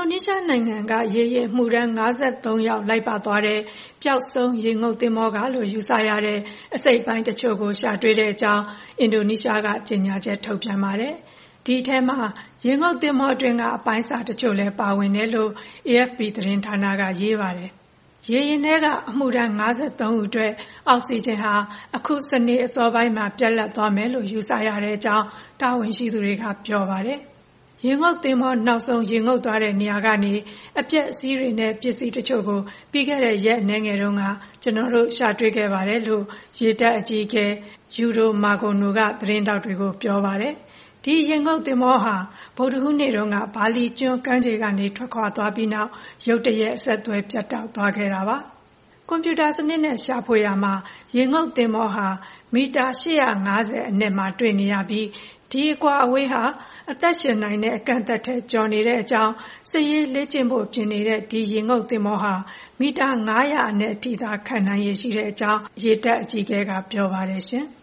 နီးရှားနိုင်ငံကရေယာဉ်မှုထမ်း53ယောက်လိုက်ပါသွားတဲ့ပျောက်ဆုံးရေငုပ်သင်္ဘောကလို့ယူဆရတဲ့အစိတ်အပိုင်းတချို့ကိုရှာတွေ့တဲ့အကြောင်းအင်ဒိုနီးရှားကကြေညာချက်ထုတ်ပြန်ပါတယ်။ဒီအထဲမှာရေငုပ်သင်္ဘောအတွင်းကအပိုင်းစာတချို့လည်းပါဝင်တယ်လို့ AFP သတင်းဌာနကရေးပါတယ်။ရေယာဉ်ထဲကအမှုထမ်း53ဦးအတွက်အောက်ဆီဂျင်ဟာအခုစနေအစောပိုင်းမှာပြတ်လတ်သွားမယ်လို့ယူဆရတဲ့အကြောင်းတာဝန်ရှိသူတွေကပြောပါတယ်။ရေငုပ်သင်္ဘောနောက်ဆုံးရေငုပ်သွားတဲ့နေရာကနေအပျက်အစီးတွေနဲ့ပစ္စည်းတချို့ကိုပြီးခဲ့တဲ့ရက်အနည်းငယ်တုန်းကကျွန်တော်တို့ရှာတွေ့ခဲ့ပါတယ်လို့ရေတပ်အကြီးအကဲယူဒိုမာဂိုနိုကသတင်းတောက်တွေကိုပြောပါတယ်။ဒီရေငုပ်သင်္ဘောဟာဗုဒ္ဓဟူးနေ့တုန်းကဘာလီကျွန်းကမ်းခြေကနေထွက်ခွာသွားပြီးနောက်ရုတ်တရက်အဆက်အသွယ်ပြတ်တောက်သွားခဲ့တာပါ။ကွန်ပျူတာစနစ်နဲ့ရှာဖွေရမှာရေငုပ်သင်္ဘောဟာမီတာ850အနက်မှာတွေ့နေရပြီးဒီအကွာအဝေးဟာအသက်ရှင်နိုင်တဲ့အကန့်အသတ်ထက်ကျော်နေတဲ့အကြောင်းစစ်ရေးလေ့ကျင့်ဖို့ပြင်နေတဲ့ဒီရေငုပ်သင်္ဘောဟာမီတာ900အနက်အထိသာခံနိုင်ရရှိတဲ့အကြောင်းရေတပ်အကြီးအကဲကပြောပါတယ်ရှင်။